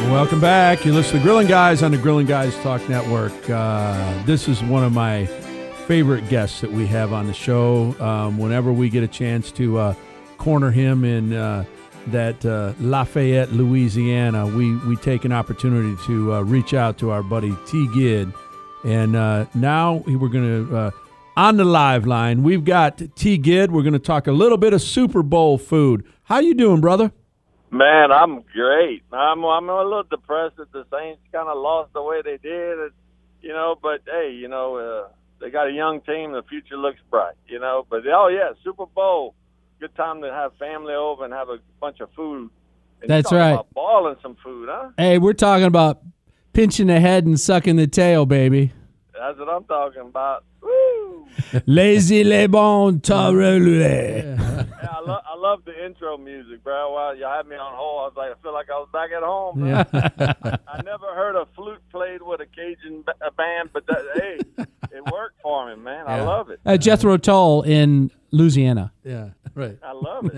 Welcome back. You listen to Grilling Guys on the Grilling Guys Talk Network. This is one of my favorite guests that we have on the show. Whenever we get a chance to corner him in that Lafayette, Louisiana, we take an opportunity to reach out to our buddy T. Gidd. And now we're going to, on the live line, we've got T. Gidd. We're going to talk a little bit of Super Bowl food. How you doing, brother? Man, I'm great. I'm a little depressed that the Saints kind of lost the way they did, but hey, they got a young team. The future looks bright, But, Super Bowl, good time to have family over and have a bunch of food. And that's right. About balling some food, huh? Hey, we're talking about pinching the head and sucking the tail, baby. That's what I'm talking about. Woo! Lazy les bons tarelé. Yeah, I love the intro music, bro. While you had me on hold, I was like, I feel like I was back at home. Bro. Yeah. I never heard a flute played with a Cajun band, but hey, it worked for me, man. I love it. Jethro Tull in Louisiana. Yeah, right. I love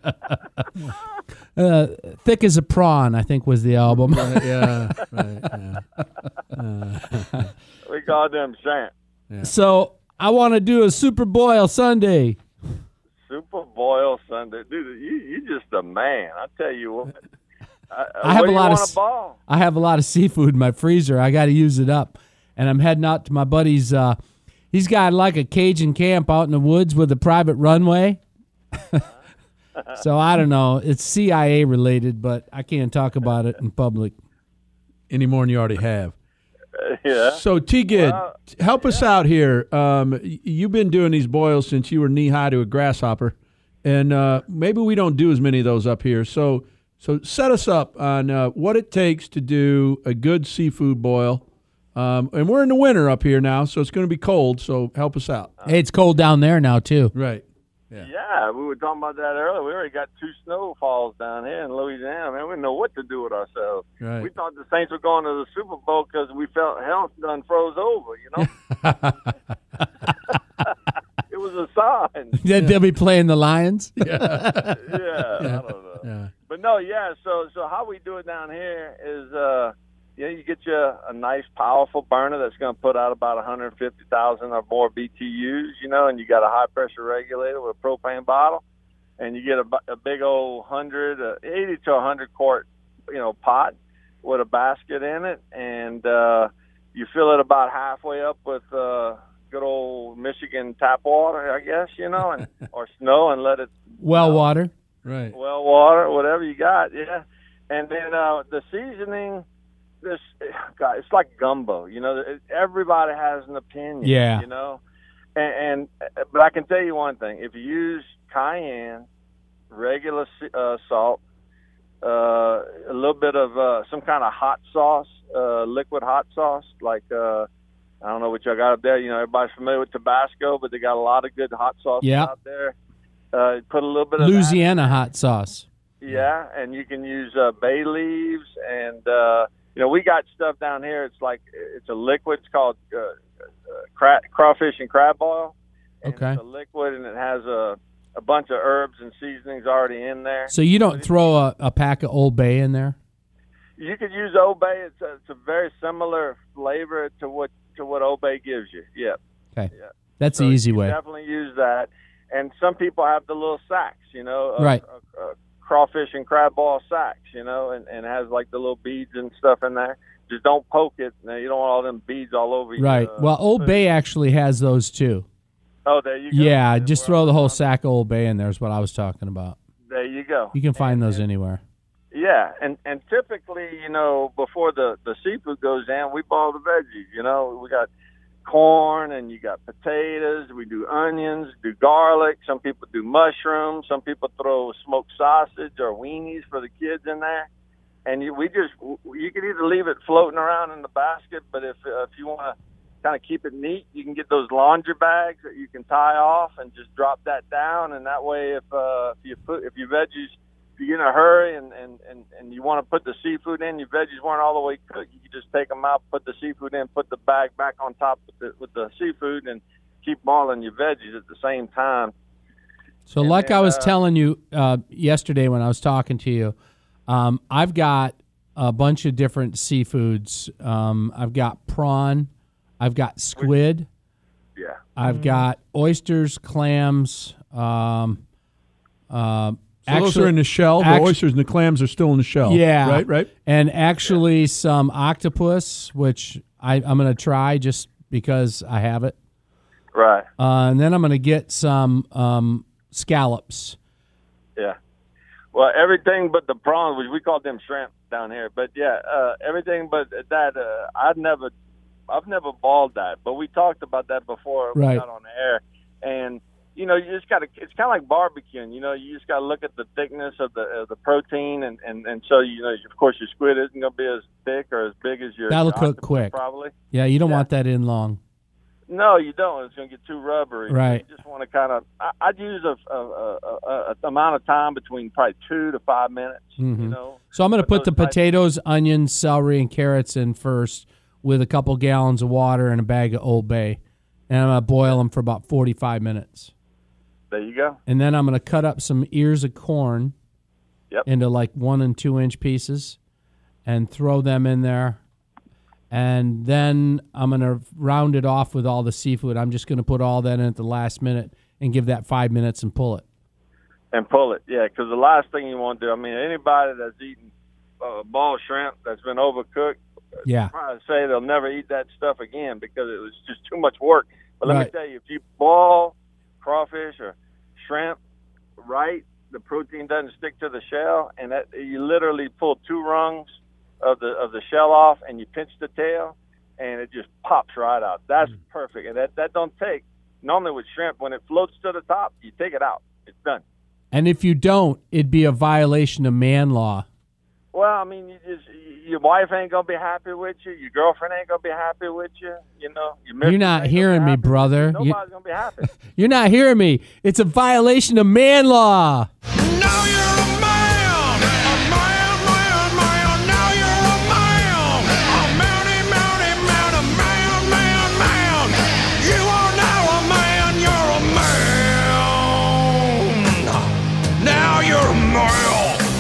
it. Thick as a Prawn, I think, was the album. Yeah. We call them Shant. Yeah. So I want to do a Super Boil Sunday. Super Boil Sunday, dude. You just a man. I tell you what. I have a lot of seafood in my freezer. I got to use it up, and I'm heading out to my buddy's. He's got like a Cajun camp out in the woods with a private runway. So I don't know. It's CIA related, but I can't talk about it in public any more than you already have. Yeah. So, T. Gidd, help us out here. You've been doing these boils since you were knee-high to a grasshopper, and maybe we don't do as many of those up here. So set us up on what it takes to do a good seafood boil. And we're in the winter up here now, so it's going to be cold, so help us out. Hey, it's cold down there now, too. Right. Yeah, we were talking about that earlier. We already got 2 snowfalls down here in Louisiana. Man, we didn't know what to do with ourselves. Right. We thought the Saints were going to the Super Bowl because we felt health done froze over, It was a sign. They'll be playing the Lions? Yeah, I don't know. Yeah. But no, so how we do it down here is you get you a nice, powerful burner that's going to put out about 150,000 or more BTUs, and you got a high-pressure regulator with a propane bottle, and you get a big old 80 to 100 quart, pot with a basket in it, and you fill it about halfway up with good old Michigan tap water, I guess, or snow, and let it water. Right. Well water, whatever you got, yeah. And then the seasoning. It's like gumbo, everybody has an opinion, yeah. But I can tell you one thing: if you use cayenne, regular salt, a little bit of some kind of hot sauce, liquid hot sauce, like I don't know what y'all got up there. Everybody's familiar with Tabasco, but they got a lot of good hot sauce out there. Put a little bit of Louisiana hot sauce. Yeah, and you can use bay leaves and. We got stuff down here. It's a liquid. It's called crawfish and crab oil. And okay. It's a liquid, and it has a bunch of herbs and seasonings already in there. So you don't throw a pack of Old Bay in there? You could use Old Bay. It's a very similar flavor to what Old Bay gives you. Yeah. Okay. Yeah. That's the easy way. Definitely use that. And some people have the little sacks, right. Crawfish and crab oil sacks, and it has like the little beads and stuff in there. Just don't poke it. You don't want all them beads all over you. Right. Well, Old Bay actually has those too. Oh, there you go. Yeah, just throw the whole sack of Old Bay in there is what I was talking about. There you go. You can find those anywhere. Yeah, and typically, before the seafood goes in, we boil the veggies. We got corn and you got potatoes. We do onions, do garlic. Some people do mushrooms. Some people throw smoked sausage or weenies for the kids in there. And you can either leave it floating around in the basket, but if you want to kind of keep it neat, you can get those laundry bags that you can tie off and just drop that down. And that way, if your veggies, if you're in a hurry and you want to put the seafood in, your veggies weren't all the way cooked, you can just take them out, put the seafood in, put the bag back on top with the seafood, and keep boiling your veggies at the same time. So I was telling you yesterday when I was talking to you, I've got a bunch of different seafoods. I've got prawn. I've got squid. Yeah. I've got oysters, clams. So those are in the shell. The oysters and the clams are still in the shell. Yeah. Right. And actually some octopus, which I'm going to try just because I have it. Right. And then I'm going to get some scallops. Yeah. Well, everything but the prawns, which we call them shrimp down here. But yeah, everything but that. I've never balled that, but we talked about that before we got on the air. And you know, you just got to. It's kind of like barbecuing. You know, you just got to look at the thickness of the protein, and so you know, of course, your squid isn't going to be as thick or as big as your. That'll cook quick, probably. Yeah, you don't want that in long. No, you don't. It's going to get too rubbery. Right. You just want to kind of. I'd use a amount of time between probably 2 to 5 minutes. Mm-hmm. You know. So I'm going to put the potatoes, onions, celery, and carrots in first, with a couple gallons of water and a bag of Old Bay, and I'm going to boil them for about 45 minutes. There you go. And then I'm going to cut up some ears of corn into like 1 and 2 inch pieces and throw them in there. And then I'm going to round it off with all the seafood. I'm just going to put all that in at the last minute and give that 5 minutes and pull it. And pull it, yeah, because the last thing you want to do, I mean, anybody that's eating ball shrimp that's been overcooked, probably say they'll never eat that stuff again because it was just too much work. But let me tell you, if you boil crawfish or shrimp the protein doesn't stick to the shell, and that you literally pull 2 rungs of the shell off, and you pinch the tail, and it just pops right out. That's perfect, and that don't take. Normally with shrimp, when it floats to the top, you take it out. It's done. And if you don't, it'd be a violation of man law. Well, I mean, your wife ain't gonna be happy with you. Your girlfriend ain't gonna be happy with you. You know, you're not hearing me, brother. Nobody's gonna be happy. You're not hearing me. It's a violation of man law. Now you're a man, a man, man, man. Now you're a man, a man, man, man. You are now a man. You're a man. Now you're a man.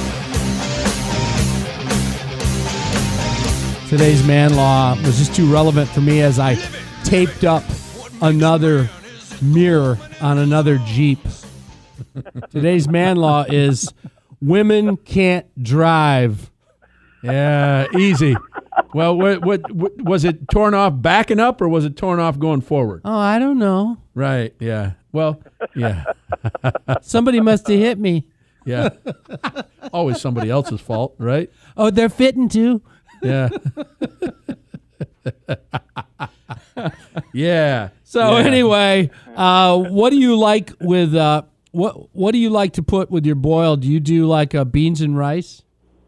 Today's man law was just too relevant for me as I taped up another mirror on another Jeep. Today's man law is women can't drive. Yeah, easy. Well, what was it torn off backing up or was it torn off going forward? Oh, I don't know. Right, yeah. Well, yeah. Somebody must have hit me. Yeah. Always somebody else's fault, right? Oh, they're fitting too? Yeah. Yeah. So anyway, what do you like with what do you like to put with your boil? Do you do like beans and rice?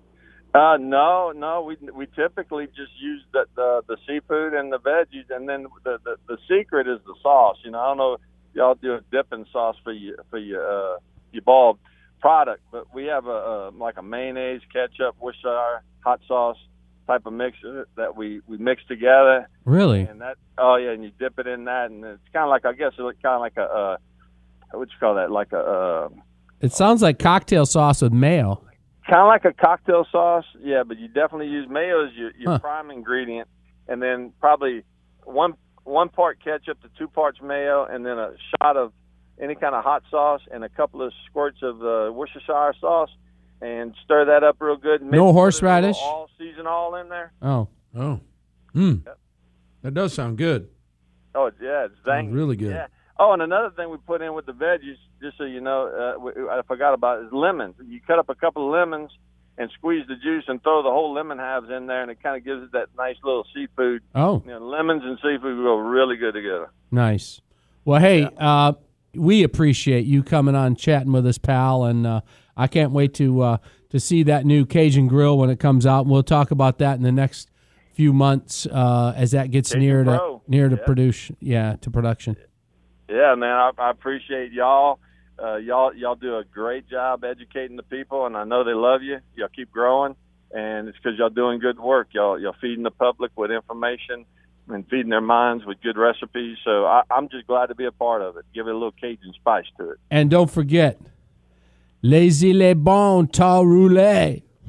No. We typically just use the seafood and the veggies, and then the secret is the sauce. You know, I don't know if y'all do a dipping sauce for your boiled product, but we have like a mayonnaise, ketchup, Worcestershire, hot sauce type of mixture that we mix together. Really? And and you dip it in that, and it's kind of like, I guess it's kind of like a what you call that? Like a it sounds like cocktail sauce with mayo. Kind of like a cocktail sauce, yeah, but you definitely use mayo as your prime ingredient, and then probably one part ketchup to 2 parts mayo, and then a shot of any kind of hot sauce and a couple of squirts of Worcestershire sauce, and stir that up real good. No horseradish? All season all in there. Oh. Yep. That does sound good. Oh, yeah, it's dang really good. Yeah. Oh, and another thing we put in with the veggies, just so you know, I forgot about, is lemons. You cut up a couple of lemons and squeeze the juice and throw the whole lemon halves in there, and it kind of gives it that nice little seafood. Oh. You know, lemons and seafood go really good together. Nice. Well, hey, we appreciate you coming on, chatting with us, pal, and I can't wait to see that new Cajun Grill when it comes out, and we'll talk about that in the next few months as that gets near to production. Yeah, man, I appreciate y'all. Y'all do a great job educating the people, and I know they love you. Y'all keep growing, and it's because y'all doing good work. Y'all feeding the public with information and feeding their minds with good recipes. So I'm just glad to be a part of it. Give it a little Cajun spice to it. And don't forget, les îles bon temps roulé.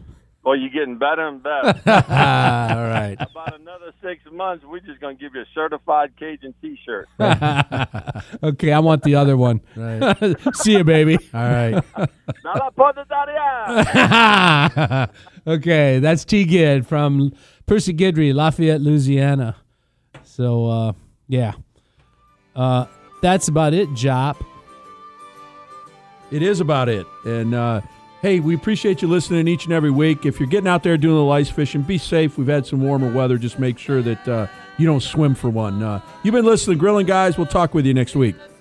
Well, you're getting better and better. All right. About another 6 months, we're just going to give you a certified Cajun T-shirt. Okay, I want the other one. Right. See you, baby. All right. Now la porta d'aria. Okay, that's T. Gid from Percy Guidry, Lafayette, Louisiana. So, yeah. That's about it, Jop. It is about it. And, hey, we appreciate you listening each and every week. If you're getting out there doing the ice fishing, be safe. We've had some warmer weather. Just make sure that you don't swim for one. You've been listening to Grilling Guys. We'll talk with you next week.